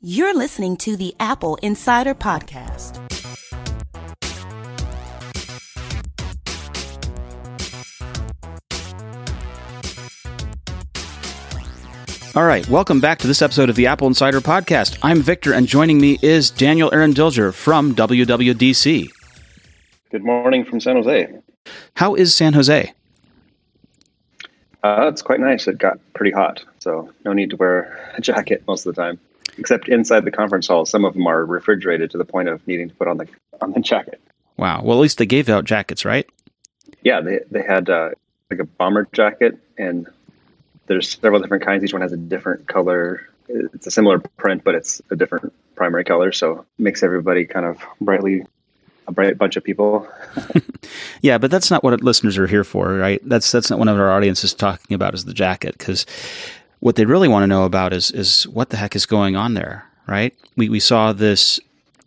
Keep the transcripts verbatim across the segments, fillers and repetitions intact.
You're listening to the Apple Insider Podcast. All right, welcome back to this episode of the Apple Insider Podcast. I'm Victor, and joining me is Daniel Arendilger from W W D C. Good morning from San Jose. How is San Jose? Uh, it's quite nice. It got pretty hot, so no need to wear a jacket most of the time. Except inside the conference hall, some of them are refrigerated to the point of needing to put on the on the jacket. Wow. Well, at least they gave out jackets, right? Yeah, they they had uh, like a bomber jacket, and there's several different kinds. Each one has a different color. It's a similar print, but it's a different primary color, so it makes everybody kind of brightly a bright bunch of people. Yeah, but that's not what listeners are here for, right? That's that's not what our audience is talking about is the jacket, because what they really want to know about is is what the heck is going on there, right? We we saw this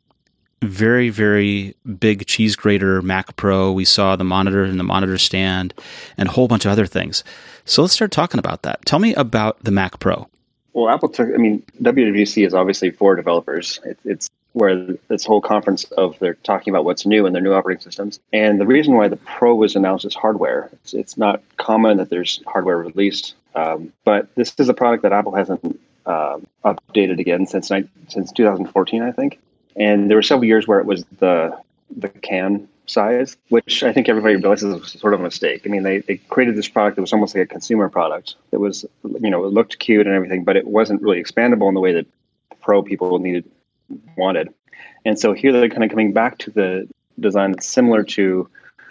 very, very big cheese grater Mac Pro. We saw the monitor and the monitor stand and a whole bunch of other things. So let's start talking about that. Tell me about the Mac Pro. Well, Apple took, I mean, W W D C is obviously for developers. It, it's where this whole conference of they're talking about what's new in their new operating systems. And the reason why the Pro was announced as hardware, it's, it's not common that there's hardware released. Um, but this is a product that Apple hasn't uh, updated again since since two thousand fourteen, I think. And there were several years where it was the the can size, which I think everybody realizes was sort of a mistake. I mean, they, they created this product that was almost like a consumer product. It was, you know, it looked cute and everything, but it wasn't really expandable in the way that Pro people needed wanted. And so here they're kind of coming back to the design that's similar to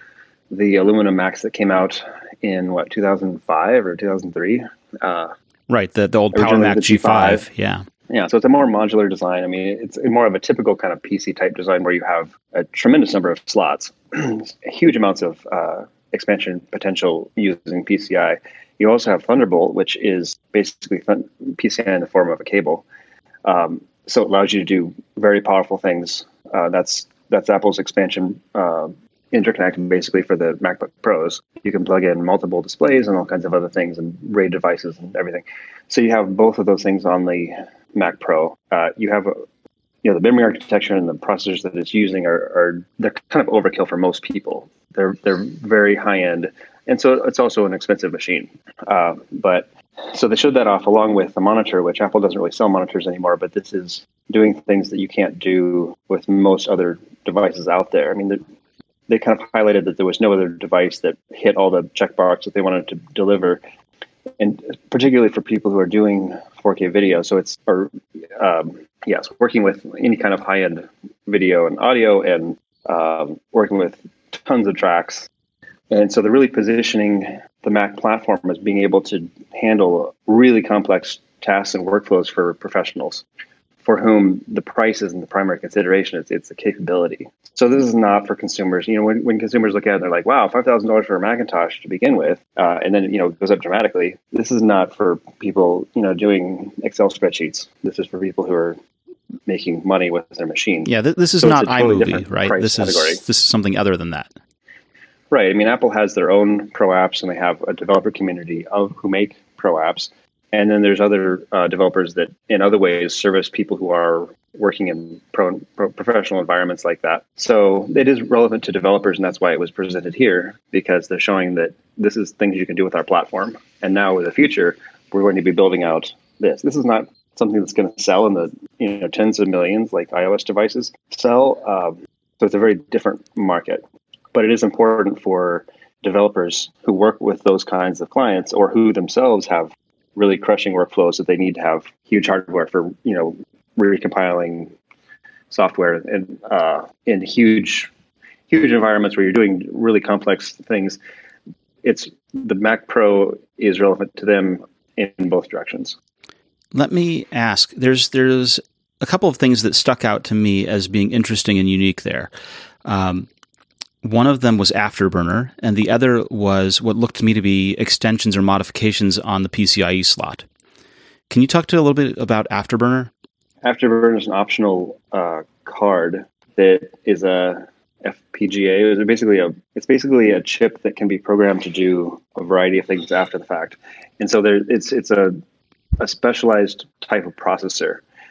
the aluminum Macs that came out in what, two thousand five or two thousand three? Uh, right, the, the old Power Mac G five. Yeah. Yeah, so it's a more modular design. I mean, it's more of a typical kind of P C type design where you have a tremendous number of slots, huge amounts of uh, expansion potential using P C I. You also have Thunderbolt, which is basically thun- P C I in the form of a cable. Um, so it allows you to do very powerful things. Uh, that's that's Apple's expansion uh, interconnect basically for the MacBook Pros. You can plug in multiple displays and all kinds of other things and RAID devices and everything. So you have both of those things on the Mac Pro. Uh, you have, a, you know, the memory architecture and the processors that it's using are, are they're kind of overkill for most people. They're they're very high end, and so it's also an expensive machine. Uh, but so they showed that off along with the monitor, which Apple doesn't really sell monitors anymore. But this is doing things that you can't do with most other devices out there. I mean, they kind of highlighted that there was no other device that hit all the checkbox that they wanted to deliver. And particularly for people who are doing four K video, so it's or um, yes, working with any kind of high end video and audio, and um, working with tons of tracks, and so they're really positioning the Mac platform as being able to handle really complex tasks and workflows for professionals, for whom the price isn't the primary consideration; it's it's the capability. So this is not for consumers. You know, when, when consumers look at it, they're like, "Wow, five thousand dollars for a Macintosh to begin with," uh, and then you know it goes up dramatically. This is not for people, you know, doing Excel spreadsheets. This is for people who are making money with their machine. Yeah, th- this is so not totally iMovie, right? This category. is this is something other than that. Right. I mean, Apple has their own Pro apps, and they have a developer community of who make Pro apps. And then there's other uh, developers that, in other ways, service people who are working in pro, pro professional environments like that. So it is relevant to developers, and that's why it was presented here, because they're showing that this is things you can do with our platform. And now, with the future, we're going to be building out this. This is not something that's going to sell in the you know tens of millions like iOS devices sell. Um, so it's a very different market. But it is important for developers who work with those kinds of clients, or who themselves have really crushing workflows that they need to have huge hardware for, you know, recompiling software and uh, in huge, huge environments where you're doing really complex things. It's the Mac Pro is relevant to them in both directions. Let me ask, there's, there's a couple of things that stuck out to me as being interesting and unique there. Um, One of them was Afterburner, and the other was what looked to me to be extensions or modifications on the PCIe slot. Can you talk to a little bit about Afterburner? Afterburner is an optional uh, card that is a F P G A. It's basically a it's basically a chip that can be programmed to do a variety of things after the fact, and so there it's it's a a specialized type of processor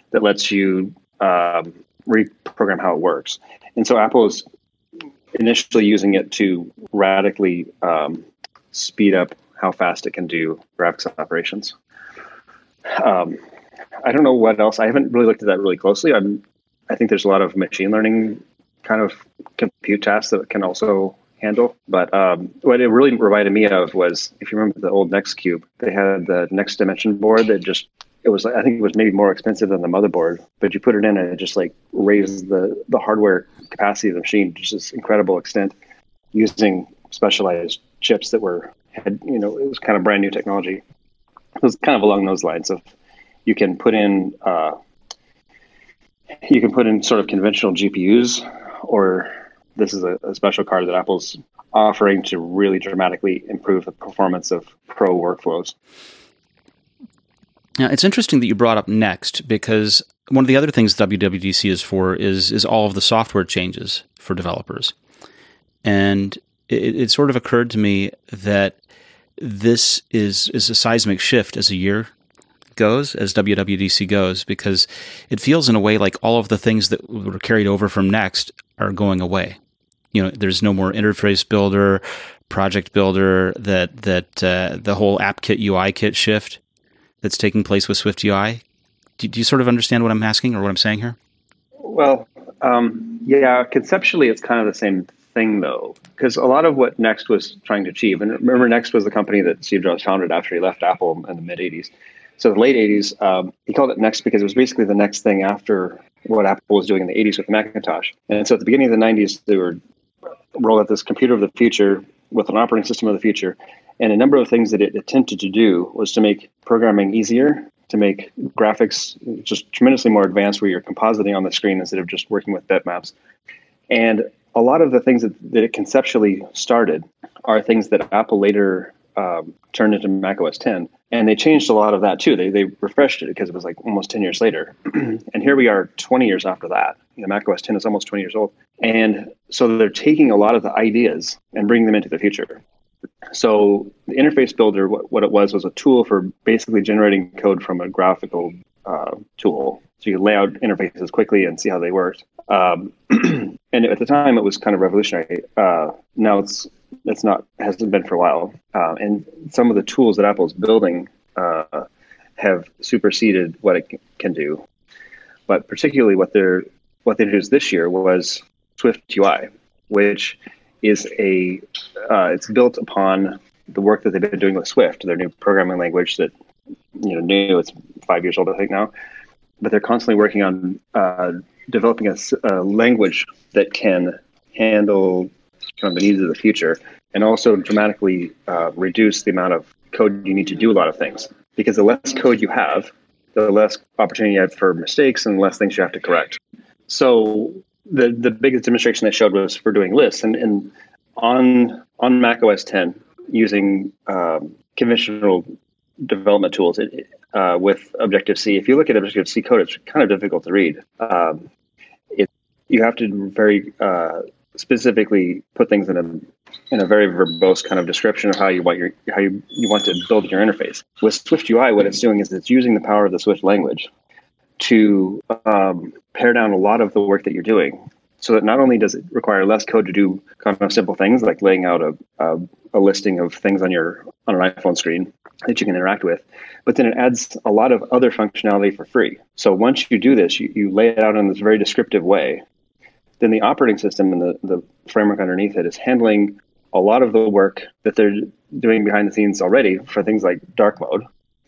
that lets you um, reprogram how it works. And so Apple is initially using it to radically um, speed up how fast it can do graphics operations. Um, I don't know what else. I haven't really looked at that really closely. I'm, I think there's a lot of machine learning kind of compute tasks that it can also handle. But um, what it really reminded me of was, if you remember the old NextCube, they had the Next Dimension board that just, it was, I think it was maybe more expensive than the motherboard, but you put it in and it just like raised the, the hardware capacity of the machine to just this incredible extent using specialized chips that were, had, you know, it was kind of brand new technology. It was kind of along those lines of, you can put in, uh, you can put in sort of conventional G P Us, or this is a, a special card that Apple's offering to really dramatically improve the performance of pro workflows. Now, it's interesting that you brought up Next, because one of the other things W W D C is for is is all of the software changes for developers. And it, it sort of occurred to me that this is is a seismic shift as a year goes, as W W D C goes, because it feels in a way like all of the things that were carried over from Next are going away. You know, there's no more interface builder, project builder, that that uh, the whole AppKit U I kit shift that's taking place with Swift U I. Do, do you sort of understand what I'm asking or what I'm saying here? Well, um, yeah, conceptually it's kind of the same thing though, because a lot of what Next was trying to achieve, and remember Next was the company that Steve Jobs founded after he left Apple in the mid eighties. So the late eighties, um, he called it Next because it was basically the next thing after what Apple was doing in the eighties with the Macintosh. And so at the beginning of the nineties, they were rolled out this computer of the future with an operating system of the future. And a number of things that it attempted to do was to make programming easier, to make graphics just tremendously more advanced, where you're compositing on the screen instead of just working with bitmaps. And a lot of the things that, that it conceptually started are things that Apple later um, turned into Mac O S ten. And they changed a lot of that too. They they refreshed it because it was like almost ten years later. And here we are twenty years after that. You know, Mac O S ten is almost twenty years old. And so they're taking a lot of the ideas and bringing them into the future. So the interface builder, what, what it was, was a tool for basically generating code from a graphical uh, tool. So you lay out interfaces quickly and see how they worked. Um, and at the time, it was kind of revolutionary. Uh, now it's it's not hasn't been for a while. Uh, and some of the tools that Apple's building uh, have superseded what it c- can do. But particularly what they're what they introduced this year was Swift U I, which is a uh, it's built upon the work that they've been doing with Swift, their new programming language that, you know, new, it's five years old, I think now. But they're constantly working on uh, developing a, a language that can handle kind of the needs of the future, and also dramatically uh, reduce the amount of code you need to do a lot of things. Because the less code you have, the less opportunity you have for mistakes and less things you have to correct. So the the biggest demonstration they showed was for doing lists, and, and on on Mac O S ten using um, conventional development tools it, uh, with Objective-C. If you look at Objective-C code, it's kind of difficult to read. Um, it you have to very uh, specifically put things in a in a very verbose kind of description of how you want your how you, you want to build your interface. With Swift U I, what it's doing is it's using the power of the Swift language to um, pare down a lot of the work that you're doing, so that not only does it require less code to do kind of simple things like laying out a, a, a listing of things on your on an iPhone screen that you can interact with, but then it adds a lot of other functionality for free. So once you do this, you, you lay it out in this very descriptive way, then the operating system and the, the framework underneath it is handling a lot of the work that they're doing behind the scenes already for things like dark mode.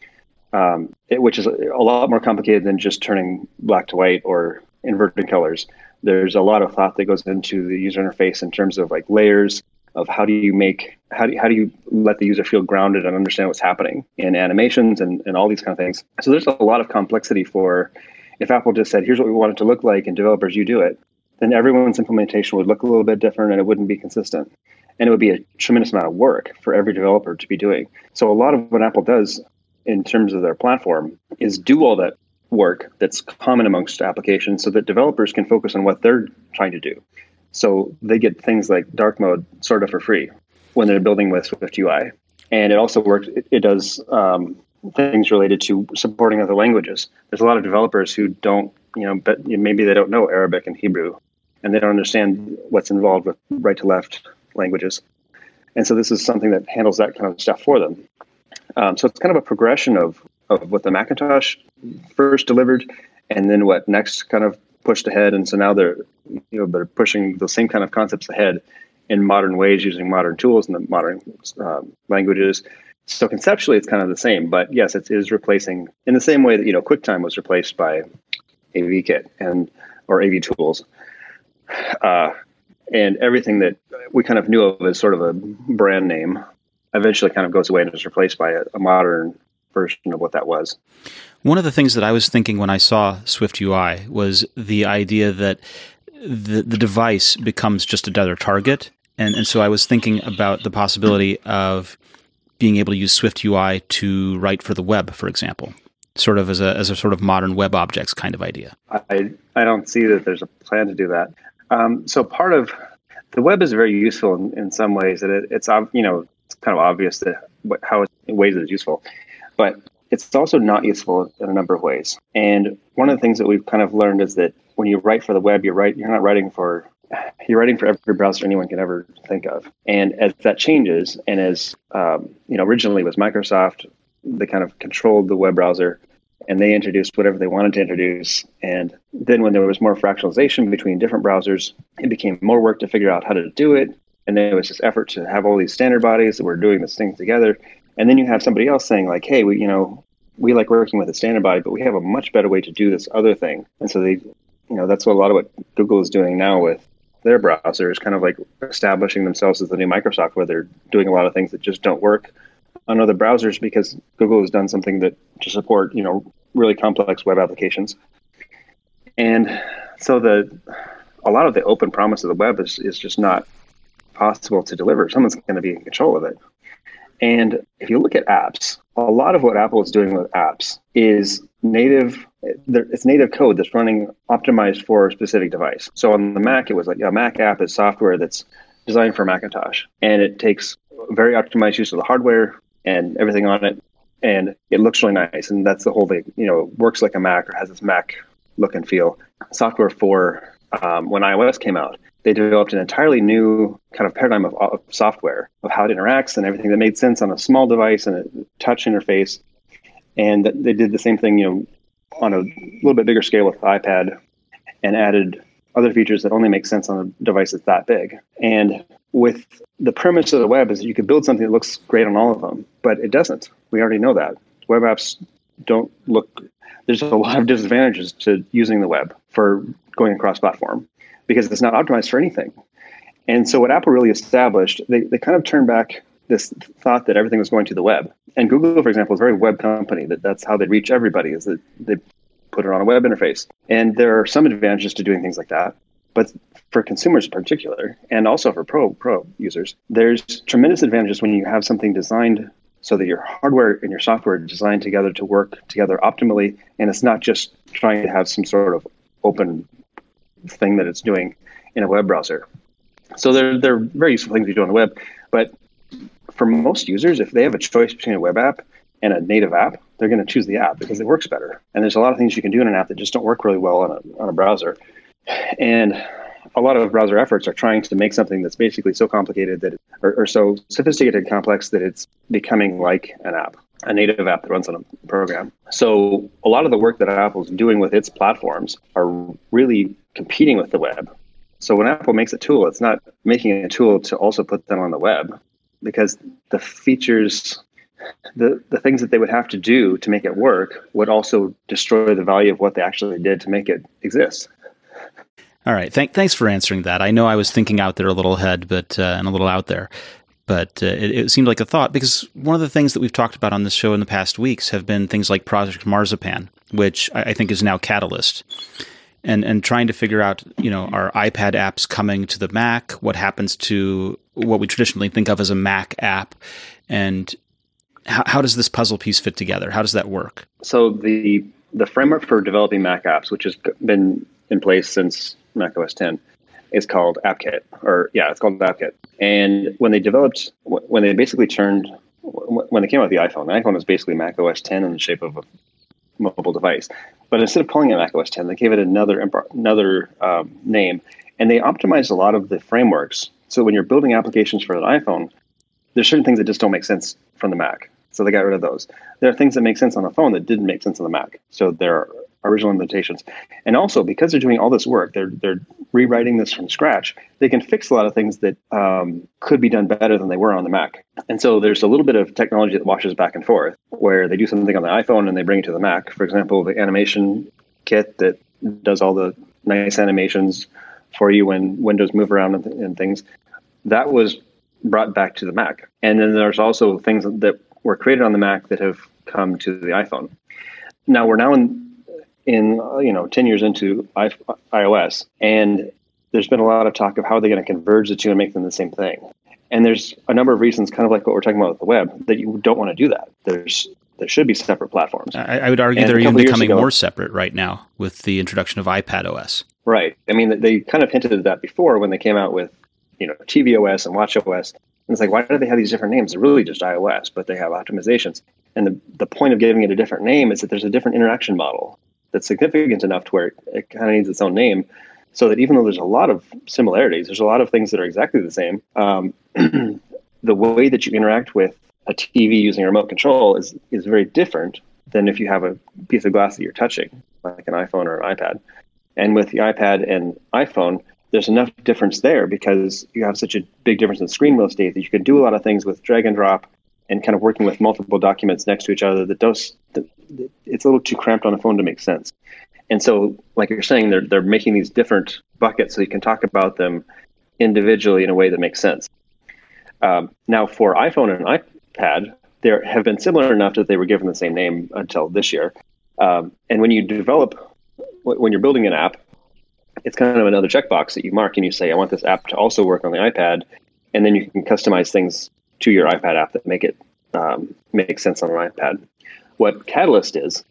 Um, it, which is a lot more complicated than just turning black to white or inverted colors. There's a lot of thought that goes into the user interface in terms of like layers of how do you make, how do you, how do you let the user feel grounded and understand what's happening in animations and, and all these kind of things. So there's a lot of complexity for, if Apple just said, here's what we want it to look like, and developers, you do it, then everyone's implementation would look a little bit different and it wouldn't be consistent. And it would be a tremendous amount of work for every developer to be doing. So a lot of what Apple does in terms of their platform is do all that work that's common amongst applications so that developers can focus on what they're trying to do. So they get things like dark mode sort of for free when they're building with Swift U I. And it also works, it, it does um, things related to supporting other languages. There's a lot of developers who don't, you know, but maybe they don't know Arabic and Hebrew, and they don't understand what's involved with right to left languages. And so this is something that handles that kind of stuff for them. Um, so it's kind of a progression of, of what the Macintosh first delivered, and then what next kind of pushed ahead. And so now they're, you know, they're pushing the same kind of concepts ahead in modern ways using modern tools and the modern um, languages. So conceptually, it's kind of the same. But yes, it is replacing in the same way that, you know, QuickTime was replaced by AVKit and or A V Tools. Uh, and everything that we kind of knew of as sort of a brand name eventually kind of goes away and is replaced by a, a modern version of what that was. One of the things that I was thinking when I saw SwiftUI was the idea that the, the device becomes just another target. And, and so I was thinking about the possibility of being able to use SwiftUI to write for the web, for example, sort of as a as a sort of modern web objects kind of idea. I, I don't see that there's a plan to do that. Um, so part of the web is very useful in, in some ways that it, it's, you know, it's kind of obvious that what, how it, in ways that it's useful, but it's also not useful in a number of ways. And one of the things that we've kind of learned is that when you write for the web, you're right, you're not writing for, you're writing for every browser anyone can ever think of. And as that changes, and as, um, you know, originally it was Microsoft, they kind of controlled the web browser, and they introduced whatever they wanted to introduce. And then when there was more fractionalization between different browsers, it became more work to figure out how to do it. And then it was this effort to have all these standard bodies that were doing this thing together. And then you have somebody else saying like, hey, we, you know, we like working with a standard body, but we have a much better way to do this other thing. And so they, you know, that's what a lot of what Google is doing now with their browser, is kind of like establishing themselves as the new Microsoft, where they're doing a lot of things that just don't work on other browsers because Google has done something that to support, you know, really complex web applications. And so the a lot of the open promise of the web is, is just not possible to deliver. Someone's going to be in control of it. And if you look at apps, a lot of what Apple is doing with apps is native. It's native code that's running optimized for a specific device. So on the Mac, it was like a Mac app is software that's designed for Macintosh, and it takes very optimized use of the hardware and everything on it, and it looks really nice. And that's the whole thing. You know, it works like a Mac or has this Mac look and feel. Software for um, when iOS came out, they developed an entirely new kind of paradigm of, of software, of how it interacts and everything that made sense on a small device and a touch interface. And they did the same thing, you know, on a little bit bigger scale with the iPad, and added other features that only make sense on a device that's that big. And with the premise of the web is that you could build something that looks great on all of them, but it doesn't. We already know that. Web apps don't look, there's a lot of disadvantages to using the web for going across platform because it's not optimized for anything. And so what Apple really established, they, they kind of turned back this thought that everything was going to the web. And Google, for example, is a very web company, that that's how they reach everybody, is that they put it on a web interface. And there are some advantages to doing things like that. But for consumers in particular, and also for pro pro users, there's tremendous advantages when you have something designed so that your hardware and your software are designed together to work together optimally. And it's not just trying to have some sort of open thing that it's doing in a web browser. So they're, they're very useful things you do on the web. But for most users, if they have a choice between a web app and a native app, they're going to choose the app because it works better. And there's a lot of things you can do in an app that just don't work really well on a on a browser. And a lot of browser efforts are trying to make something that's basically so complicated that, or, or so sophisticated and complex that it's becoming like an app, a native app that runs on a program. So a lot of the work that Apple's doing with its platforms are really competing with the web. So when Apple makes a tool, it's not making a tool to also put them on the web, because the features, the, the things that they would have to do to make it work would also destroy the value of what they actually did to make it exist. All right. Thank, thanks for answering that. I know I was thinking out there a little ahead, but uh, and a little out there, but uh, it, it seemed like a thought, because one of the things that we've talked about on this show in the past weeks have been things like Project Marzipan, which I, I think is now Catalyst. And and trying to figure out, you know, are iPad apps coming to the Mac? What happens to what we traditionally think of as a Mac app? And how, how does this puzzle piece fit together? How does that work? So the the framework for developing Mac apps, which has been in place since Mac O S ten, is called AppKit. Or yeah, it's called AppKit. And when they developed, when they basically turned when they came out with the iPhone, the iPhone was basically Mac O S ten in the shape of a mobile device. But instead of calling it Mac O S ten, they gave it another another um, name, and they optimized a lot of the frameworks. So when you're building applications for an iPhone, there's certain things that just don't make sense from the Mac. So they got rid of those. There are things that make sense on the phone that didn't make sense on the Mac. So there are original limitations. And also, because they're doing all this work, they're they're rewriting this from scratch, they can fix a lot of things that um, could be done better than they were on the Mac. And so there's a little bit of technology that washes back and forth, where they do something on the iPhone and they bring it to the Mac. For example, the animation kit that does all the nice animations for you when windows move around and, th- and things, that was brought back to the Mac. And then there's also things that were created on the Mac that have come to the iPhone. Now we're now in in uh, you know ten years into I- iOS, and there's been a lot of talk of how they're going to converge the two and make them the same thing. And there's a number of reasons, kind of like what we're talking about with the web, that you don't want to do that. There's there should be separate platforms. I, I would argue and they're even becoming ago, more separate right now with the introduction of iPadOS. Right. I mean, they kind of hinted at that before when they came out with you know tvOS and watchOS. And it's like, why do they have these different names? They're really just iOS, but they have optimizations. And the, the point of giving it a different name is that there's a different interaction model that's significant enough to where it kind of needs its own name, so that even though there's a lot of similarities, there's a lot of things that are exactly the same. Um, the way that you interact with a T V using a remote control is is very different than if you have a piece of glass that you're touching, like an iPhone or an iPad. And with the iPad and iPhone, there's enough difference there because you have such a big difference in screen real estate that you can do a lot of things with drag and drop and kind of working with multiple documents next to each other that does, it's a little too cramped on the phone to make sense. And so, like you're saying, they're they're making these different buckets so you can talk about them individually in a way that makes sense. Um, now, for iPhone and iPad, there have been similar enough that they were given the same name until this year. Um, and when you develop, when you're building an app, it's kind of another checkbox that you mark and you say, I want this app to also work on the iPad. And then you can customize things to your iPad app that make it um, make sense on an iPad. What Catalyst is,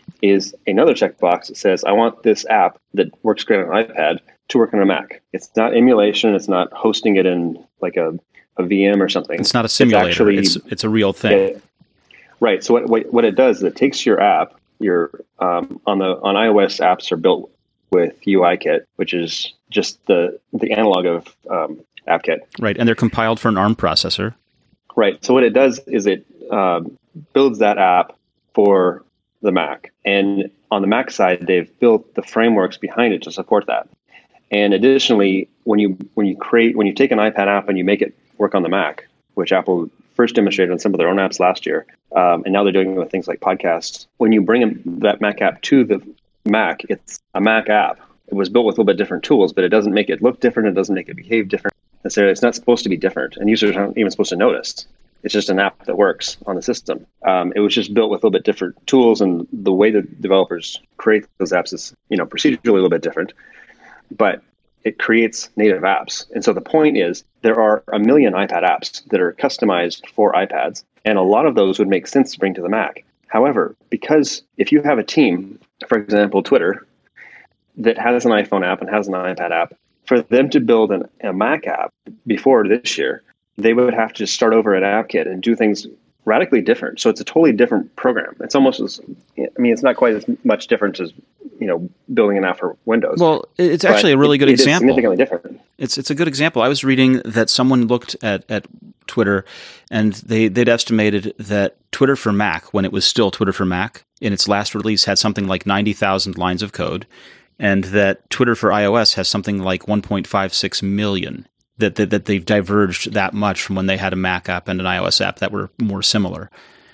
is another checkbox that says, I want this app that works great on an iPad to work on a Mac. It's not emulation. It's not hosting it in like a, a V M or something. It's not a simulator. It's, actually, it's, it's a real thing. It, right. So what, what what it does is it takes your app, your um, on the on iOS apps are built with UIKit, which is just the the analog of um, AppKit. Right, and they're compiled for an ARM processor. Right. So what it does is it um, builds that app for the Mac. And on the Mac side, they've built the frameworks behind it to support that. And additionally, when you when you create when you take an iPad app and you make it work on the Mac, which Apple first demonstrated on some of their own apps last year, um, and now they're doing it with things like podcasts. When you bring that Mac app to the Mac, it's a Mac app. It was built with a little bit different tools, but it doesn't make it look different. It doesn't make it behave different necessarily. It's not supposed to be different, and users aren't even supposed to notice. It's just an app that works on the system. Um, it was just built with a little bit different tools, and the way that developers create those apps is, you know, procedurally a little bit different, but it creates native apps. And so the point is, there are a million iPad apps that are customized for iPads, and a lot of those would make sense to bring to the Mac. However, because if you have a team, for example, Twitter, that has an iPhone app and has an iPad app, for them to build an, a Mac app before this year, they would have to start over at AppKit and do things radically different. So it's a totally different program. It's almost as, I mean, it's not quite as much different as, you know, building an app for Windows. Well, it's actually a really it, good it example. It's significantly different. It's it's a good example. I was reading that someone looked at, at Twitter, and they, they'd estimated that Twitter for Mac, when it was still Twitter for Mac, in its last release had something like ninety thousand lines of code, and that Twitter for iOS has something like one point five six million. That, that that they've diverged that much from when they had a Mac app and an iOS app that were more similar.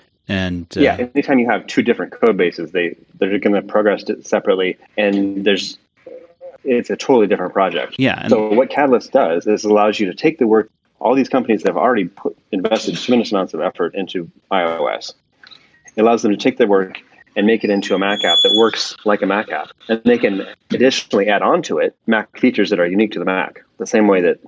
And uh, yeah, anytime you have two different code bases, they they're going to progress it separately, and there's it's a totally different project. Yeah. And so what Catalyst does is allows you to take the work. All these companies that have already put, invested tremendous amounts of effort into iOS. It allows them to take their work and make it into a Mac app that works like a Mac app. And they can additionally add on to it Mac features that are unique to the Mac, the same way that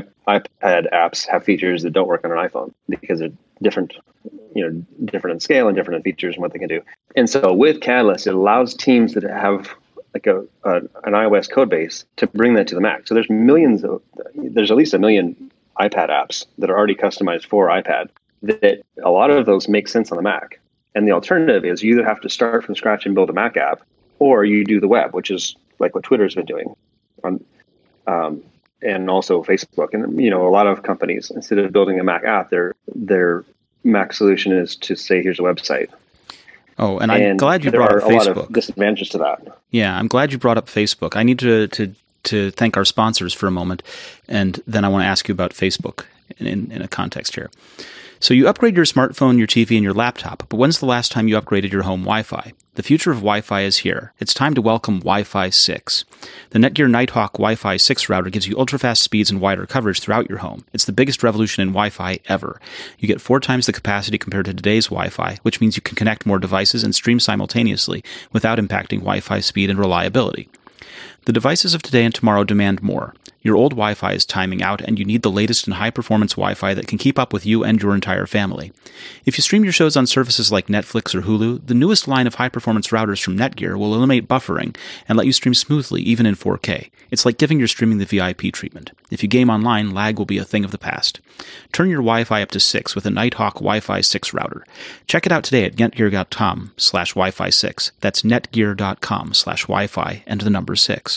iPad apps have features that don't work on an iPhone because they're different, you know, different in scale and different in features and what they can do. And so with Catalyst, it allows teams that have like a, a an iOS code base to bring that to the Mac. So there's millions of, there's at least a million iPad apps that are already customized for iPad that a lot of those make sense on the Mac. And the alternative is you either have to start from scratch and build a Mac app, or you do the web, which is like what Twitter's been doing, on, um, and also Facebook. And you know, a lot of companies, instead of building a Mac app, their their Mac solution is to say, "Here's a website." Oh, and I'm and glad you brought up Facebook. There are a lot of disadvantages to that. Yeah, I'm glad you brought up Facebook. I need to to to thank our sponsors for a moment, and then I want to ask you about Facebook in, in, in a context here. So you upgrade your smartphone, your T V, and your laptop, but when's the last time you upgraded your home Wi-Fi? The future of Wi-Fi is here. It's time to welcome Wi-Fi six. The Netgear Nighthawk Wi-Fi six router gives you ultra-fast speeds and wider coverage throughout your home. It's the biggest revolution in Wi-Fi ever. You get four times the capacity compared to today's Wi-Fi, which means you can connect more devices and stream simultaneously without impacting Wi-Fi speed and reliability. The devices of today and tomorrow demand more. Your old Wi-Fi is timing out, and you need the latest and high-performance Wi-Fi that can keep up with you and your entire family. If you stream your shows on services like Netflix or Hulu, the newest line of high-performance routers from Netgear will eliminate buffering and let you stream smoothly, even in four K. It's like giving your streaming the V I P treatment. If you game online, lag will be a thing of the past. Turn your Wi-Fi up to six with a Nighthawk Wi-Fi six router. Check it out today at netgear.com slash Wi-Fi 6. That's netgear.com slash Wi-Fi and the number six.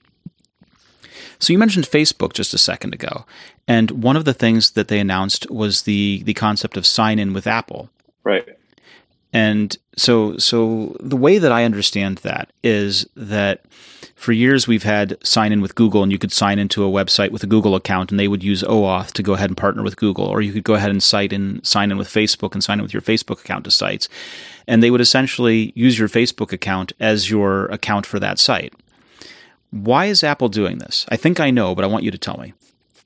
So you mentioned Facebook just a second ago, and one of the things that they announced was the the concept of sign-in with Apple. Right. And so so the way that I understand that is that for years we've had sign-in with Google, and you could sign into a website with a Google account, and they would use OAuth to go ahead and partner with Google, or you could go ahead and sign in, sign in with Facebook and sign in with your Facebook account to sites. And they would essentially use your Facebook account as your account for that site. Why is Apple doing this? I think I know, but I want you to tell me.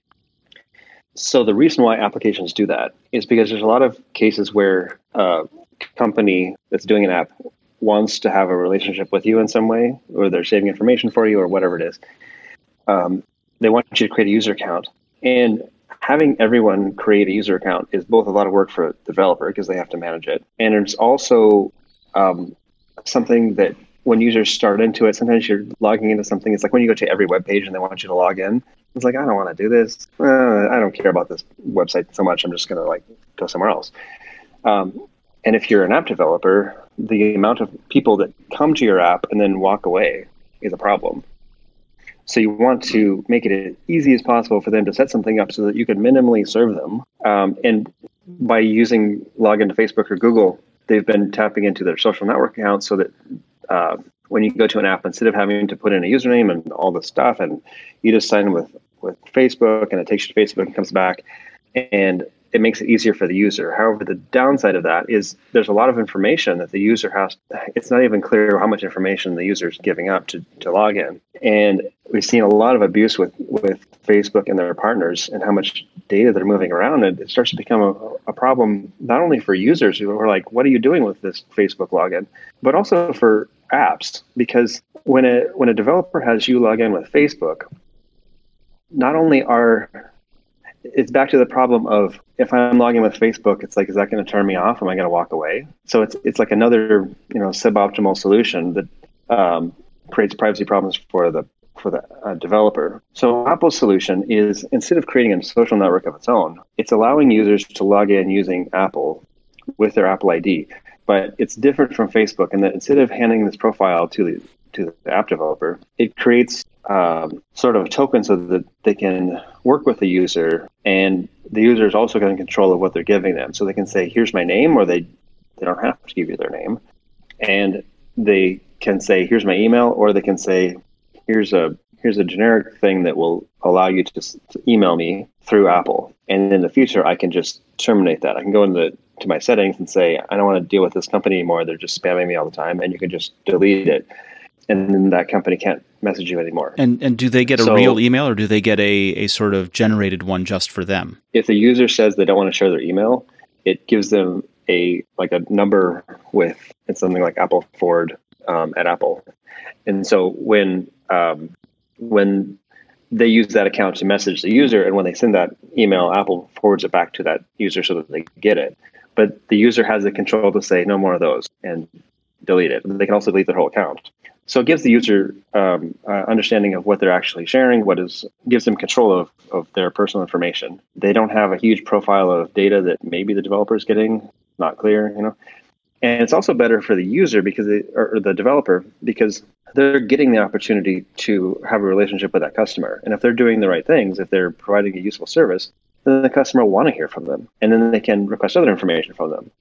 So the reason why applications do that is because there's a lot of cases where a company that's doing an app wants to have a relationship with you in some way, or they're saving information for you, or whatever it is. Um, they want you to create a user account. And having everyone create a user account is both a lot of work for the developer because they have to manage it. And it's also um, something that when users start into it, sometimes you're logging into something. It's like when you go to every web page and they want you to log in. It's like, I don't want to do this. Uh, I don't care about this website so much. I'm just going to like go somewhere else. Um, and if you're an app developer, the amount of people that come to your app and then walk away is a problem. So you want to make it as easy as possible for them to set something up so that you can minimally serve them. Um, and by using login to Facebook or Google, they've been tapping into their social network accounts so that uh, when you go to an app, instead of having to put in a username and all this stuff, and you just sign in with, with Facebook and it takes you to Facebook and comes back, and it makes it easier for the user. However, the downside of that is there's a lot of information that the user has. It's not even clear how much information the user is giving up to, to log in. And we've seen a lot of abuse with, with Facebook and their partners and how much data they're moving around. And it starts to become a, a problem, not only for users who are like, what are you doing with this Facebook login, but also for apps. Because when a, when a developer has you log in with Facebook, not only are it's back to the problem of if I'm logging with Facebook, it's like, is that going to turn me off? Am I going to walk away? So it's it's like another, you know, suboptimal solution that um, creates privacy problems for the for the uh, developer. So Apple's solution is, instead of creating a social network of its own, it's allowing users to log in using Apple with their Apple I D. But it's different from Facebook in that instead of handing this profile to the to the app developer, it creates um, sort of a token so that they can work with the user, and the user is also getting control of what they're giving them. So they can say, here's my name, or they, they don't have to give you their name. And they can say, here's my email, or they can say, here's a here's a generic thing that will allow you to, to email me through Apple. And in the future, I can just terminate that. I can go into to my settings and say, I don't want to deal with this company anymore. They're just spamming me all the time. And you can just delete it. And then that company can't message you anymore. And and do they get a so, real email, or do they get a, a sort of generated one just for them? If the user says they don't want to share their email, it gives them a like a number with it's something like Apple Forward um, at Apple. And so when um, when they use that account to message the user, and when they send that email, Apple forwards it back to that user so that they get it. But the user has the control to say no more of those and delete it. They can also delete their whole account. So it gives the user um, uh, understanding of what they're actually sharing, what is gives them control of, of their personal information. They don't have a huge profile of data that maybe the developer is getting, not clear, you know. And it's also better for the user because they, or the developer because they're getting the opportunity to have a relationship with that customer. And if they're doing the right things, if they're providing a useful service, then the customer will want to hear from them. And then they can request other information from them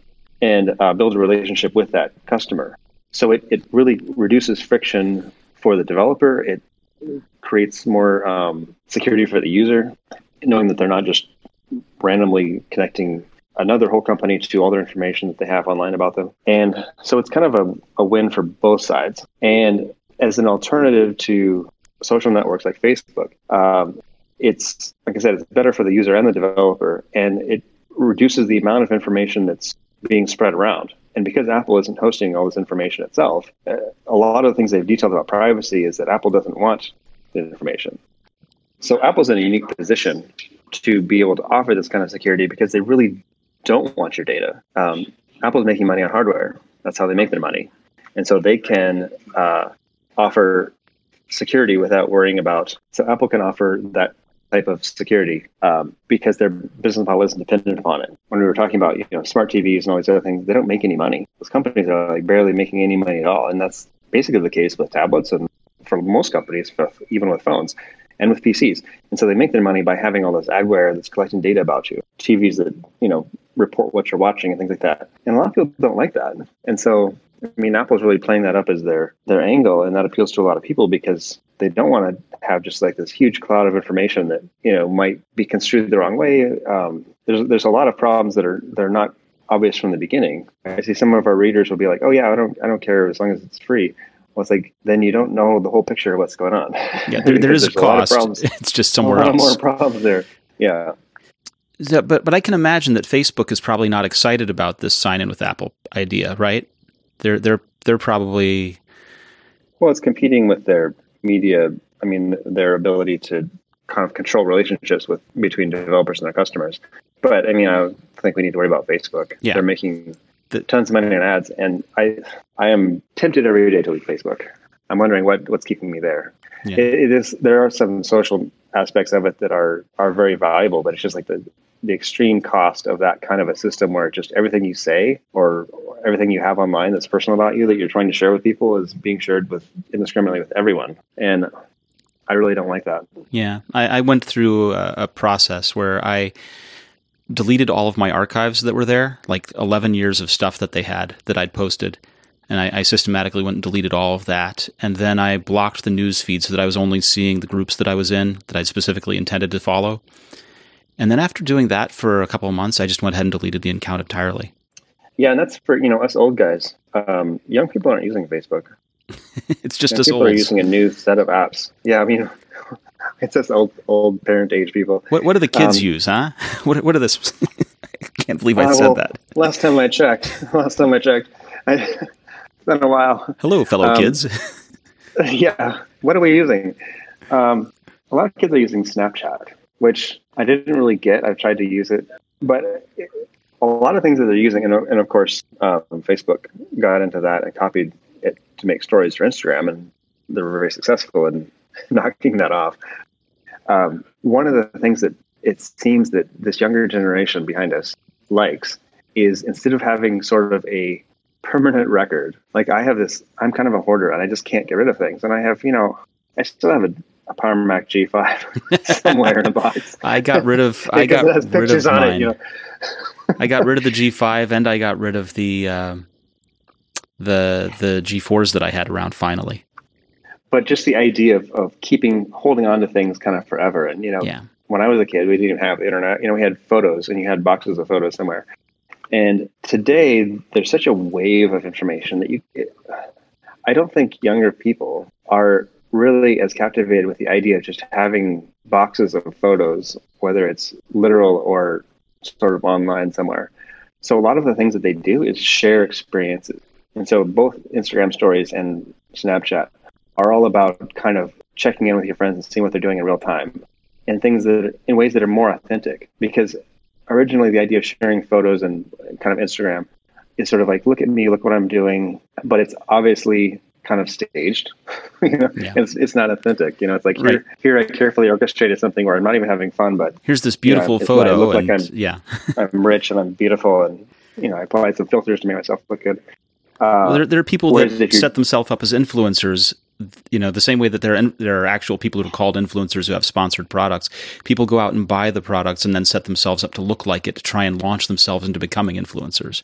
and uh, build a relationship with that customer. So it, it really reduces friction for the developer. It creates more um, security for the user, knowing that they're not just randomly connecting another whole company to all their information that they have online about them. And so it's kind of a, a win for both sides. And as an alternative to social networks like Facebook, um, it's, like I said, it's better for the user and the developer, and it reduces the amount of information that's being spread around. And because Apple isn't hosting all this information itself, uh, a lot of the things they've detailed about privacy is that Apple doesn't want the information. So Apple's in a unique position to be able to offer this kind of security because they really don't want your data. Um, Apple's making money on hardware. That's how they make their money. And so they can uh, offer security without worrying about, so Apple can offer that type of security um, because their business model isn't dependent upon it. When we were talking about, you know, smart T Vs and all these other things, they don't make any money. Those companies are like barely making any money at all. And that's basically the case with tablets and for most companies, even with phones and with P Cs. And so they make their money by having all this adware that's collecting data about you, T Vs that, you know, report what you're watching and things like that. And a lot of people don't like that. And so, I mean, Apple's really playing that up as their, their angle, and that appeals to a lot of people because they don't want to have just like this huge cloud of information that, you know, might be construed the wrong way. Um, there's there's a lot of problems that are they're not obvious from the beginning. I see some of our readers will be like, oh yeah, I don't I don't care as long as it's free. Well, it's like, then you don't know the whole picture of what's going on. Yeah, there, there is a cost. A it's just somewhere else. A lot else. more problems there. Yeah. So, but but I can imagine that Facebook is probably not excited about this sign-in with Apple idea, right? They're they're they're probably well, it's competing with their media. I mean, their ability to kind of control relationships with between developers and their customers. But I mean, I don't think we need to worry about Facebook. Yeah. They're making the, tons of money on ads, and I I am tempted every day to leave Facebook. I'm wondering what what's keeping me there. Yeah. It, it is there are some social aspects of it that are are very valuable, but it's just like the the extreme cost of that kind of a system where just everything you say or everything you have online that's personal about you that you're trying to share with people is being shared with indiscriminately with everyone. And I really don't like that. Yeah. I, I went through a, a process where I deleted all of my archives that were there, like eleven years of stuff that they had that I'd posted. And I, I systematically went and deleted all of that. And then I blocked the news feed so that I was only seeing the groups that I was in that I specifically intended to follow. And then after doing that for a couple of months, I just went ahead and deleted the account entirely. Yeah, and that's for, you know, us old guys. Um, young people aren't using Facebook. It's just young us people old. People are using a new set of apps. Yeah, I mean, it's us old old parent age people. What what do the kids um, use, huh? What what are this? I can't believe I uh, said well, that. Last time I checked, last time I checked, I, it's been a while. Hello, fellow um, kids. Yeah, what are we using? Um, a lot of kids are using Snapchat, which I didn't really get. I've tried to use it, but it, a lot of things that they're using, and, and of course, um, Facebook got into that and copied it to make stories for Instagram, and they were very successful in knocking that off. Um, one of the things that it seems that this younger generation behind us likes is instead of having sort of a permanent record, like I have this, I'm kind of a hoarder and I just can't get rid of things. And I have, you know, I still have a a Power Mac G five somewhere in a box. I got rid of. I got rid of mine. It, you know? I got rid of the G five, and I got rid of the uh, the the G fours that I had around. Finally, but just the idea of, of keeping holding on to things kind of forever, and you know, yeah. When I was a kid, we didn't even have the internet. You know, we had photos, and you had boxes of photos somewhere. And today, there's such a wave of information that you. It, I don't think younger people are really as captivated with the idea of just having boxes of photos, whether it's literal or sort of online somewhere. So a lot of the things that they do is share experiences. And so both Instagram stories and Snapchat are all about kind of checking in with your friends and seeing what they're doing in real time and things that are, in ways that are more authentic. Because originally the idea of sharing photos and kind of Instagram is sort of like, look at me, look what I'm doing. But it's obviously kind of staged. you know, yeah. it's it's not authentic. You know, it's like Right. here, here I carefully orchestrated something where I'm not even having fun, but here's this beautiful you know, photo. I look and, like I'm, yeah. I'm rich and I'm beautiful, and you know, I applied some filters to make myself look good. Well, Uh, there, there are people whereas that if you- set themselves up as influencers, you know, the same way that there are, there are actual people who are called influencers who have sponsored products. People go out and buy the products and then set themselves up to look like it to try and launch themselves into becoming influencers.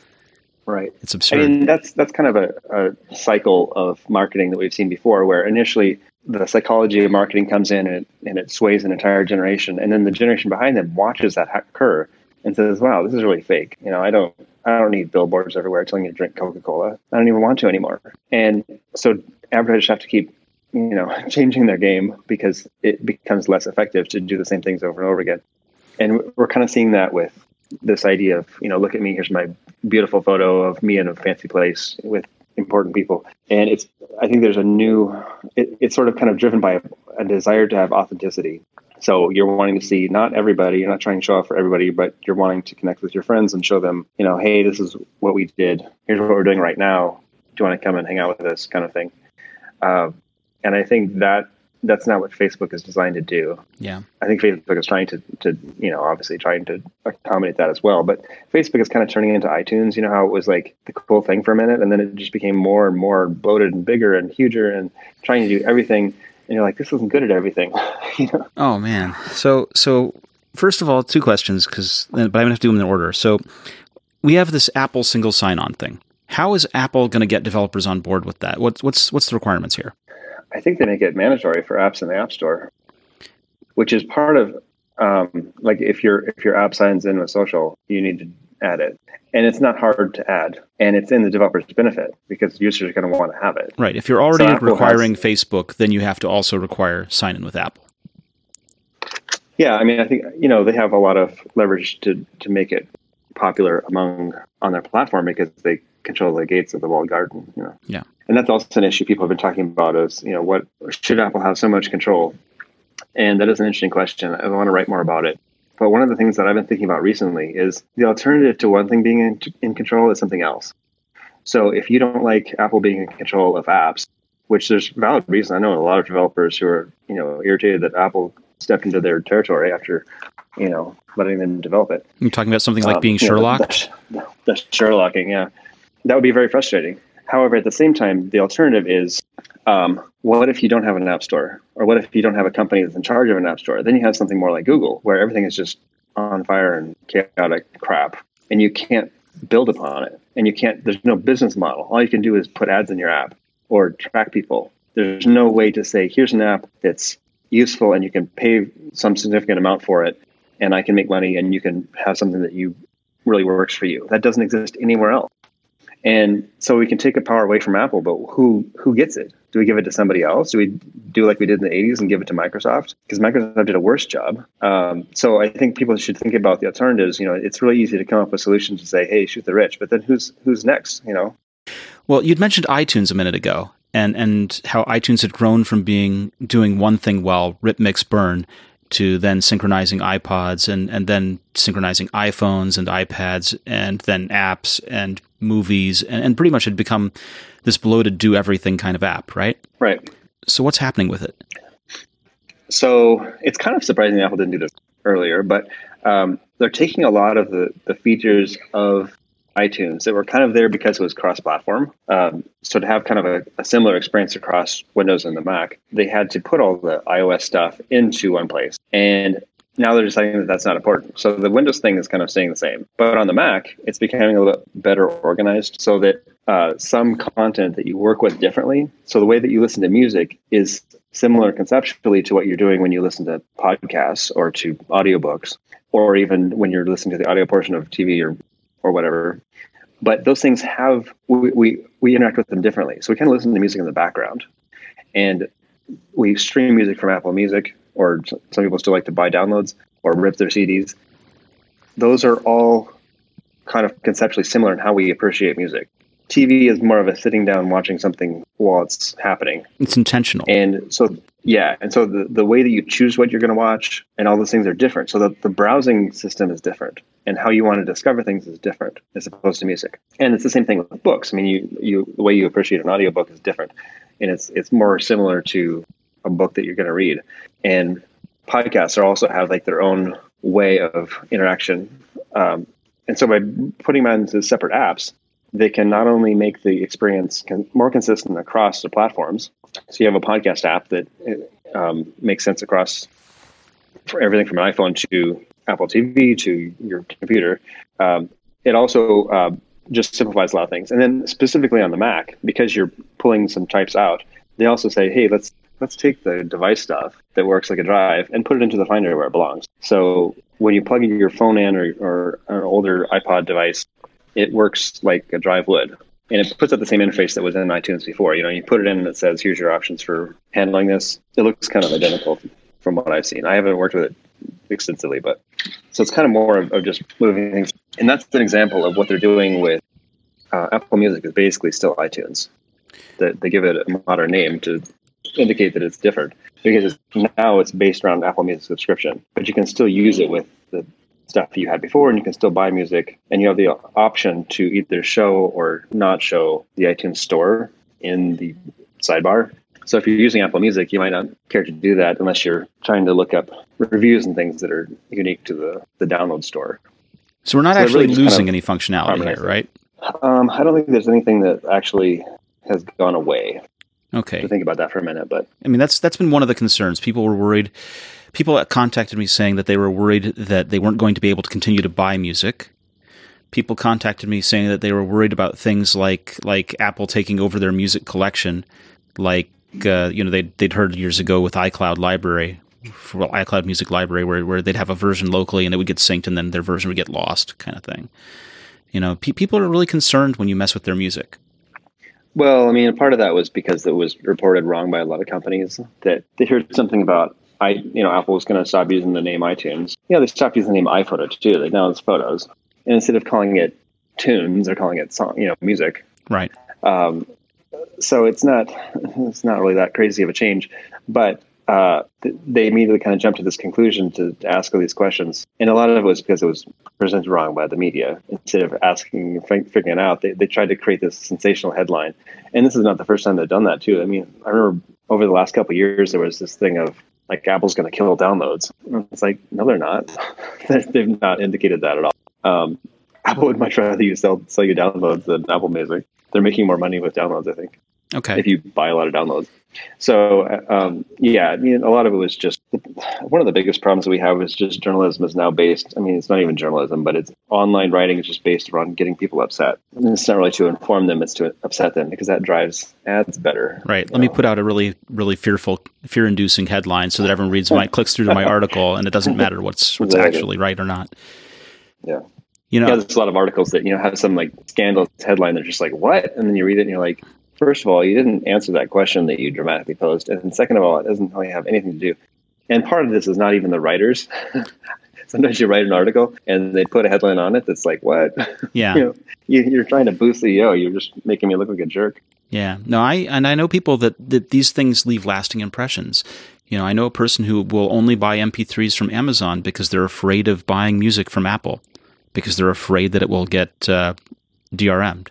Right. It's absurd. I mean, that's that's kind of a, a cycle of marketing that we've seen before, where initially the psychology of marketing comes in and it, and it sways an entire generation, and then the generation behind them watches that occur and says, "Wow, this is really fake." You know, I don't I don't need billboards everywhere telling you to drink Coca-Cola. I don't even want to anymore. And so advertisers have to keep, you know, changing their game because it becomes less effective to do the same things over and over again. And we're kind of seeing that with this idea of, you know, look at me, here's my beautiful photo of me in a fancy place with important people. And it's, I think there's a new, it, it's sort of kind of driven by a, a desire to have authenticity. So you're wanting to see not everybody, you're not trying to show off for everybody, but you're wanting to connect with your friends and show them, you know, hey, this is what we did. Here's what we're doing right now. Do you want to come and hang out with us, kind of thing? Uh, and I think that that's not what Facebook is designed to do. Yeah. I think Facebook is trying to, to, you know, obviously trying to accommodate that as well. But Facebook is kind of turning into iTunes. You know how it was like the cool thing for a minute, and then it just became more and more bloated and bigger and huger and trying to do everything. And you're like, this isn't good at everything. you know? Oh man. So so first of all, two questions, because but I'm gonna have to do them in order. So we have this Apple single sign-on thing. How is Apple going to get developers on board with that? What's what's what's the requirements here? I think they make it mandatory for apps in the App Store, which is part of um, like if your if your app signs in with social, you need to add it, and it's not hard to add, and it's in the developer's benefit because users are going to want to have it. Right. If you're already So Apple requiring has- Facebook, then you have to also require sign in with Apple. Yeah, I mean, I think you know they have a lot of leverage to to make it popular among on their platform because they control the gates of the walled garden. You know. Yeah. And that's also an issue people have been talking about is, you know, what should Apple have so much control? And that is an interesting question. I want to write more about it. But one of the things that I've been thinking about recently is the alternative to one thing being in, in control is something else. So if you don't like Apple being in control of apps, which there's valid reason. I know a lot of developers who are, you know, irritated that Apple stepped into their territory after, you know, letting them develop it. You're talking about something like Um, being you know, Sherlock? the, the, the Sherlocking, yeah. That would be very frustrating. However, at the same time, the alternative is, um, what if you don't have an app store? Or what if you don't have a company that's in charge of an app store? Then you have something more like Google, where everything is just on fire and chaotic crap, and you can't build upon it. And you can't, there's no business model. All you can do is put ads in your app or track people. There's no way to say, here's an app that's useful and you can pay some significant amount for it, and I can make money and you can have something that you really works for you. That doesn't exist anywhere else. And so we can take the power away from Apple, but who who gets it? Do we give it to somebody else? Do we do like we did in the eighties and give it to Microsoft? Because Microsoft did a worse job. Um, so I think people should think about the alternatives. You know, it's really easy to come up with solutions and say, hey, shoot the rich. But then who's who's next, you know? Well, you'd mentioned iTunes a minute ago, and, and how iTunes had grown from being doing one thing well, rip, mix, burn, to then synchronizing iPods and, and then synchronizing iPhones and iPads and then apps and movies, and, and pretty much had become this bloated do everything kind of app, right? Right. So what's happening with it? So it's kind of surprising Apple didn't do this earlier, but um, they're taking a lot of the, the features of iTunes that were kind of there because it was cross-platform. Um, so to have kind of a, a similar experience across Windows and the Mac, they had to put all the iOS stuff into one place. And now they're deciding that that's not important. So the Windows thing is kind of staying the same. But on the Mac, it's becoming a little bit better organized so that uh, some content that you work with differently. So the way that you listen to music is similar conceptually to what you're doing when you listen to podcasts or to audiobooks, or even when you're listening to the audio portion of T V or or whatever. But those things have, we, we, we interact with them differently. So we kind of listen to music in the background. And we stream music from Apple Music, or some people still like to buy downloads or rip their C Ds. Those are all kind of conceptually similar in how we appreciate music. T V is more of a sitting down watching something while it's happening. It's intentional. And so, yeah. And so the, the way that you choose what you're going to watch and all those things are different. So the, the browsing system is different and how you want to discover things is different as opposed to music. And it's the same thing with books. I mean, you, you the way you appreciate an audiobook is different. And it's it's more similar to a book that you're going to read. And podcasts are also have like their own way of interaction. Um, and so by putting them into separate apps, they can not only make the experience con- more consistent across the platforms. So you have a podcast app that um, makes sense across for everything from an iPhone to Apple T V to your computer. Um, it also uh, just simplifies a lot of things. And then specifically on the Mac, because you're pulling some types out, they also say, hey, let's let's take the device stuff that works like a drive and put it into the Finder where it belongs. So when you plug your phone in or, or an older iPod device, it works like a drive would. And it puts up the same interface that was in iTunes before. You know, you put it in and it says, here's your options for handling this. It looks kind of identical from what I've seen. I haven't worked with it extensively, but so it's kind of more of, of just moving things. And that's an example of what they're doing with uh, Apple Music is basically still iTunes. That they give it a modern name to indicate that it's different because now it's based around Apple Music subscription, but you can still use it with the stuff you had before, and you can still buy music, and you have the option to either show or not show the iTunes store in the sidebar. So if you're using Apple Music, you might not care to do that unless you're trying to look up reviews and things that are unique to the, the download store. So we're not so actually really losing kind of any functionality here, right? Um, I don't think there's anything that actually has gone away. Okay. To think about that for a minute, but I mean, that's that's been one of the concerns. People were worried. People contacted me saying that they were worried that they weren't going to be able to continue to buy music. People contacted me saying that they were worried about things like like Apple taking over their music collection, like uh, you know they they'd heard years ago with iCloud Library, for iCloud Music Library, where where they'd have a version locally and it would get synced and then their version would get lost, kind of thing. You know, pe- people are really concerned when you mess with their music. Well, I mean, part of that was because it was reported wrong by a lot of companies that they heard something about, I, you know, Apple was going to stop using the name iTunes. Yeah, they stopped using the name iPhoto too. Like now it's photos, and instead of calling it tunes, they're calling it song, you know, music. Right. Um, so it's not it's not really that crazy of a change, but uh, th- they immediately kind of jumped to this conclusion to, to ask all these questions, and a lot of it was because it was presented wrong by the media. Instead of asking, f- figuring it out, they, they tried to create this sensational headline. And this is not the first time they've done that too. I mean, I remember over the last couple of years, there was this thing of like Apple's going to kill downloads. And it's like, no, they're not. They've not indicated that at all. Um, Apple would much rather you sell, sell you downloads than Apple Music. They're making more money with downloads, I think. Okay. If you buy a lot of downloads. So, um, yeah, I mean, a lot of it was just one of the biggest problems that we have is just journalism is now based. I mean, it's not even journalism, but it's online writing is just based around getting people upset. And it's not really to inform them, it's to upset them because that drives ads better. Right. Let know. me put out a really, really fearful, fear-inducing headline so that everyone reads my, clicks through to my article, and it doesn't matter what's what's exactly. actually right or not. Yeah. You know, yeah, there's a lot of articles that, you know, have some like scandalous headline. They're just like, what? And then you read it and you're like, first of all, you didn't answer that question that you dramatically posed. And second of all, it doesn't really have anything to do. And part of this is not even the writers. Sometimes you write an article and they put a headline on it that's like, what? Yeah. you know, you, you're trying to boost the E O. You're just making me look like a jerk. Yeah. No, I and I know people that, that these things leave lasting impressions. You know, I know a person who will only buy M P threes from Amazon because they're afraid of buying music from Apple, because they're afraid that it will get uh, D R M'd.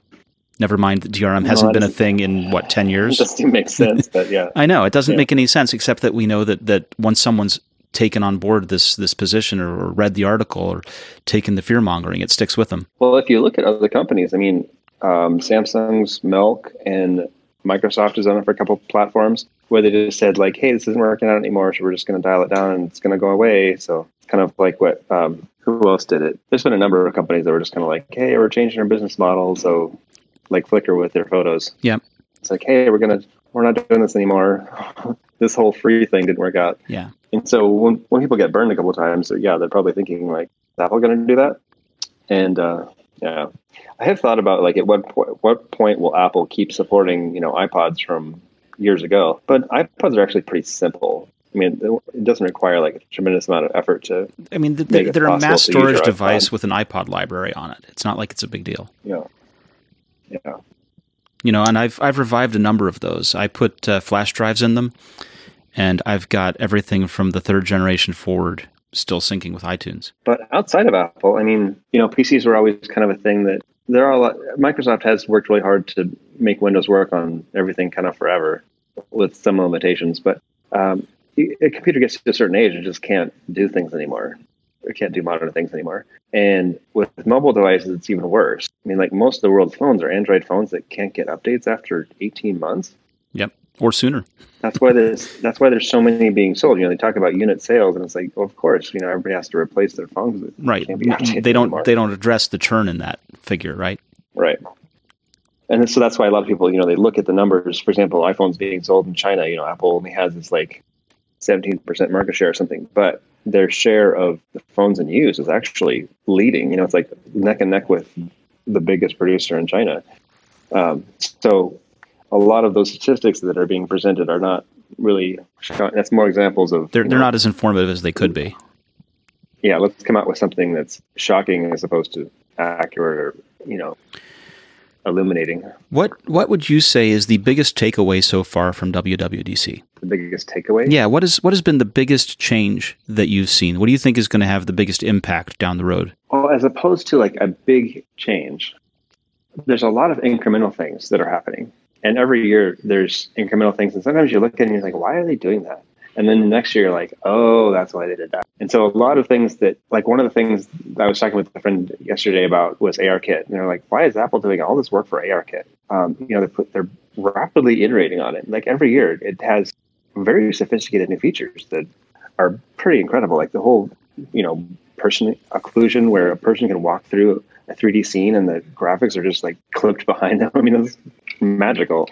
Never mind that D R M hasn't no, been a thing in, what, ten years? It doesn't make sense, but yeah. I know. It doesn't yeah. make any sense, except that we know that, that once someone's taken on board this this position or, or read the article or taken the fear-mongering, it sticks with them. Well, if you look at other companies, I mean, um, Samsung's Milk and Microsoft has done it for a couple of platforms where they just said, like, hey, this isn't working out anymore, so we're just going to dial it down and it's going to go away. So kind of like what, um, who else did it? There's been a number of companies that were just kind of like, hey, we're changing our business model, so like Flickr with their photos. Yeah. It's like, hey, we're going to, we're not doing this anymore. This whole free thing didn't work out. Yeah. And so when, when people get burned a couple of times, so yeah, they're probably thinking like, is Apple going to do that? And uh, yeah, I have thought about like at what po- what point will Apple keep supporting, you know, iPods from years ago? But iPods are actually pretty simple. I mean, it doesn't require like a tremendous amount of effort to. I mean, the, the, they're a mass storage device with an iPod library on it. It's not like it's a big deal. Yeah. Yeah. You know, and I've I've revived a number of those. I put uh, flash drives in them, and I've got everything from the third generation forward still syncing with iTunes. But outside of Apple, I mean, you know, P Cs were always kind of a thing that there are a lot. Microsoft has worked really hard to make Windows work on everything kind of forever, with some limitations. But um, a computer gets to a certain age and just can't do things anymore. It can't do modern things anymore. And with mobile devices, it's even worse. I mean, like most of the world's phones are Android phones that can't get updates after eighteen months. Yep, or sooner. That's why there's that's why there's so many being sold. You know, they talk about unit sales, and it's like, well, of course, you know, everybody has to replace their phones. That right. Can't be updated they don't anymore. they don't address the churn in that figure, right? Right. And so that's why a lot of people, you know, they look at the numbers. For example, iPhones being sold in China. You know, Apple only has this like seventeen percent market share or something, but their share of the phones in use is actually leading. You know, it's like neck and neck with the biggest producer in China. Um, so a lot of those statistics that are being presented are not really showing. That's more examples of they're you they're know, not as informative as they could be. Yeah, let's come out with something that's shocking as opposed to accurate or you know illuminating. What what would you say is the biggest takeaway so far from W W D C? The biggest takeaway? Yeah, what is what has been the biggest change that you've seen? What do you think is going to have the biggest impact down the road? Well, as opposed to like a big change, there's a lot of incremental things that are happening. And every year there's incremental things. And sometimes you look at it and you're like, why are they doing that? And then the next year you're like, oh, that's why they did that. And so a lot of things that, like one of the things I was talking with a friend yesterday about was ARKit. And they're like, why is Apple doing all this work for ARKit? Um, you know, they put, they're rapidly iterating on it. Like every year it has very sophisticated new features that are pretty incredible. Like the whole, you know, person occlusion where a person can walk through a three D scene and the graphics are just like clipped behind them. I mean, that's magical.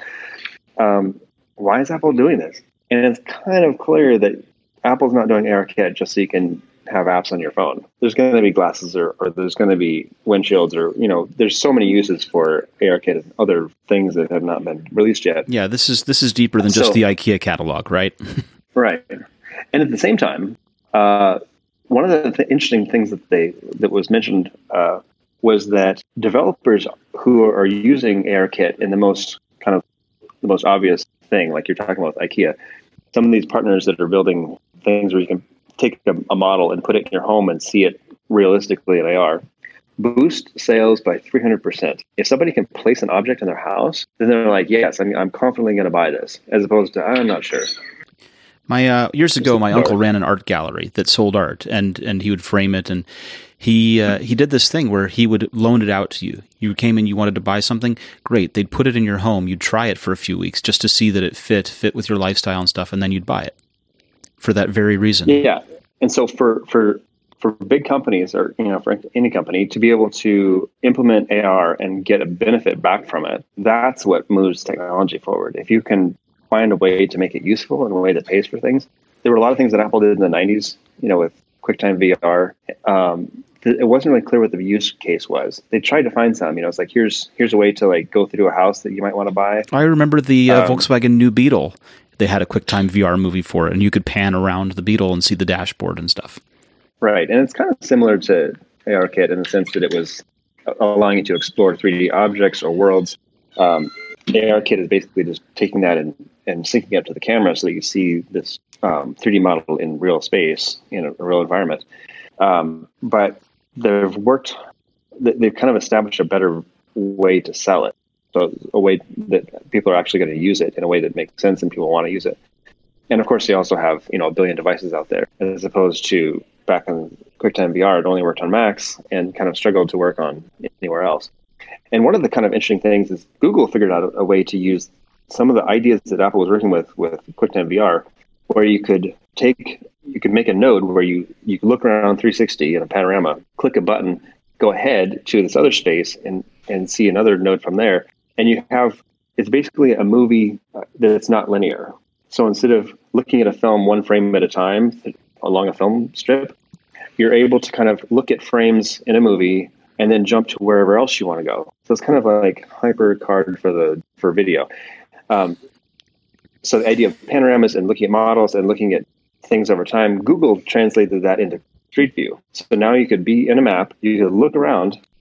Um, why is Apple doing this? And it's kind of clear that Apple's not doing ARKit just so you can have apps on your phone. There's going to be glasses or, or there's going to be windshields or, you know, there's so many uses for ARKit and other things that have not been released yet. Yeah, this is this is deeper than just So- the IKEA catalog, right? Right. And at the same time, uh, one of the th- interesting things that they that was mentioned uh, was that developers who are using ARKit in the most kind of the most obvious thing, like you're talking about with IKEA, some of these partners that are building things where you can take a, a model and put it in your home and see it realistically in A R, boost sales by three hundred percent. If somebody can place an object in their house, then they're like, yes, I'm, I'm confidently going to buy this, as opposed to, I'm not sure. My uh, years ago, my Sorry. uncle ran an art gallery that sold art, and, and he would frame it, and he uh, he did this thing where he would loan it out to you. You came in, you wanted to buy something, great. They'd put it in your home, you'd try it for a few weeks just to see that it fit fit with your lifestyle and stuff, and then you'd buy it for that very reason. Yeah, and so for for for big companies or you know for any company to be able to implement A R and get a benefit back from it, that's what moves technology forward. If you can find a way to make it useful and a way that pays for things. There were a lot of things that Apple did in the nineties, you know, with QuickTime V R. Um, it wasn't really clear what the use case was. They tried to find some, you know, it's like, here's here's a way to like go through a house that you might want to buy. I remember the uh, Um, Volkswagen New Beetle. They had a QuickTime V R movie for it, and you could pan around the Beetle and see the dashboard and stuff. Right. And it's kind of similar to ARKit in the sense that it was allowing you to explore three D objects or worlds. Um, ARKit is basically just taking that and, and syncing it to the camera so that you see this um, three D model in real space, in a, a real environment. Um, but they've worked, they've kind of established a better way to sell it. So a way that people are actually going to use it in a way that makes sense and people want to use it. And of course, they also have, you know, a billion devices out there, as opposed to back in QuickTime V R, it only worked on Macs and kind of struggled to work on anywhere else. And one of the kind of interesting things is Google figured out a, a way to use some of the ideas that Apple was working with with QuickTime V R, where you could take, you could make a node where you, you could look around three sixty in a panorama, click a button, go ahead to this other space and, and see another node from there. And you have, it's basically a movie that's not linear. So instead of looking at a film one frame at a time along a film strip, you're able to kind of look at frames in a movie and then jump to wherever else you want to go. So it's kind of like HyperCard for the for video. Um, so the idea of panoramas and looking at models and looking at things over time, Google translated that into Street View. So now you could be in a map, you could look around,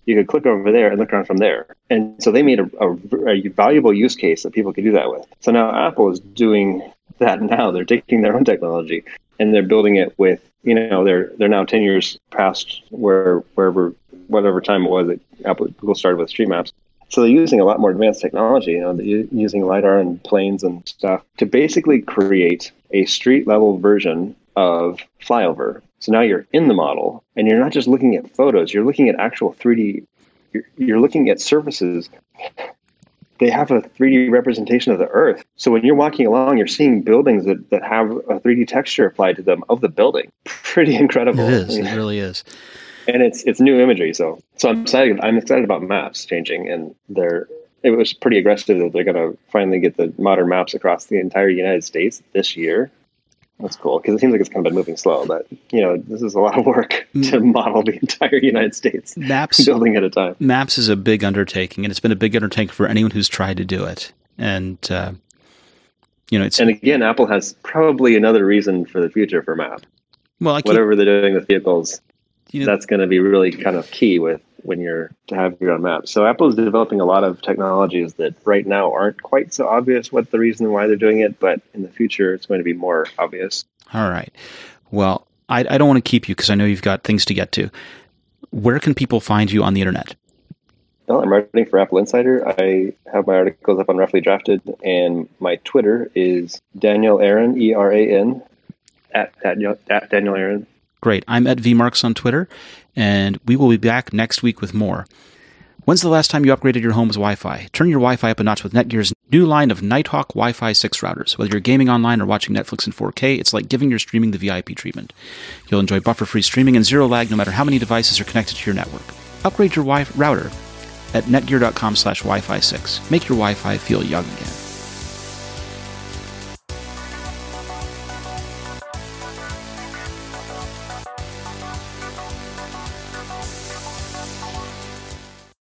you could click over there and look around from there. And so they made a, a, a valuable use case that people could do that with. So now Apple is doing that now. They're taking their own technology and they're building it with, you know, they're they're now ten years past where wherever whatever time it was that Apple Google started with Street Maps. So they're using a lot more advanced technology, you know, they're using LiDAR and planes and stuff to basically create a street level version of flyover. So now you're in the model and you're not just looking at photos, you're looking at actual three D, you're, you're looking at surfaces. They have a three D representation of the Earth. So when you're walking along, you're seeing buildings that, that have a three D texture applied to them of the building. Pretty incredible. It is. It really is. And it's it's new imagery. So so I'm excited. I'm excited about maps changing, and they're it was pretty aggressive that they're going to finally get the modern maps across the entire United States this year. That's cool, because it seems like it's kind of been moving slow, but you know, this is a lot of work to model the entire United States, Maps building at a time. Maps is a big undertaking, and it's been a big undertaking for anyone who's tried to do it. And uh, you know, it's and again, Apple has probably another reason for the future for Map. Well, I keep, whatever they're doing with vehicles, you know, that's going to be really kind of key with when you're to have your own map. So Apple is developing a lot of technologies that right now aren't quite so obvious what the reason why they're doing it, but in the future it's going to be more obvious. All right. Well, I, I don't want to keep you because I know you've got things to get to. Where can people find you on the internet? Well, I'm writing for Apple Insider. I have my articles up on Roughly Drafted, and my Twitter is Daniel Aaron, E R A N, at, at, at Daniel Aaron. Great. I'm at vmarks on Twitter, and we will be back next week with more. When's the last time you upgraded your home's Wi-Fi? Turn your Wi-Fi up a notch with Netgear's new line of Nighthawk Wi-Fi six routers. Whether you're gaming online or watching Netflix in four K, it's like giving your streaming the V I P treatment. You'll enjoy buffer-free streaming and zero lag no matter how many devices are connected to your network. Upgrade your Wi-Fi router at netgear dot com slash Wi-Fi six. Make your Wi-Fi feel young again.